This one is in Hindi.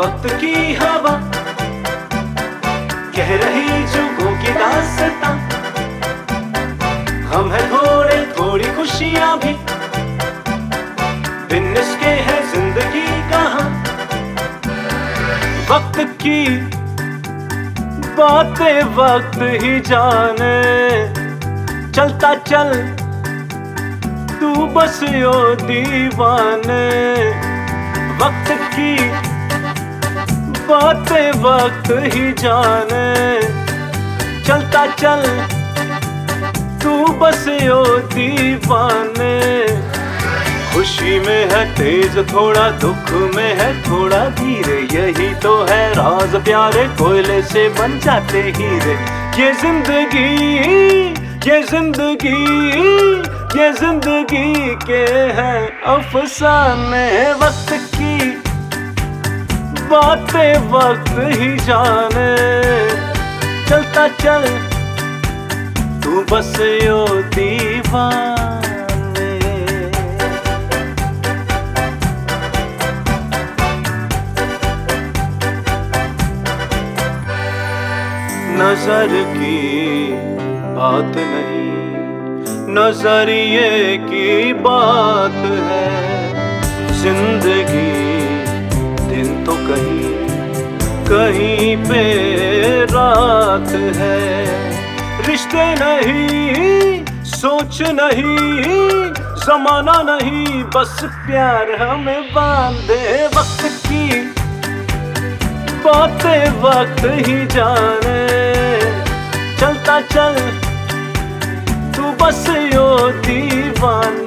वक्त की हवा कह रही जुगों की दास्तां, हम है थोड़े थोड़ी खुशियां भी, बिन इसके है जिंदगी कहाँ। वक्त की बातें वक्त ही जाने, चलता चल तू बस यो दीवाने। वक्त की बातें वक्त ही जाने, चलता चल तू बस यो दीवाने। खुशी में है तेज थोड़ा, दुख में है थोड़ा धीरे, यही तो है राज प्यारे, कोयले से बन जाते हीरे। ये जिंदगी ये जिंदगी ये जिंदगी के हैं अफसाने। वक्त की बातें वक्त ही जाने, चलता चल तू बस यो दीवाने। नजर की बात नहीं, नजरिए की बात है। जिंदगी दिन तो कहीं कहीं पे रात है। रिश्ते नहीं सोच नहीं जमाना नहीं, बस प्यार हमें बांधे। वक्त की बातें वक्त ही जाने, चलता चल तू बस यो दीवाना।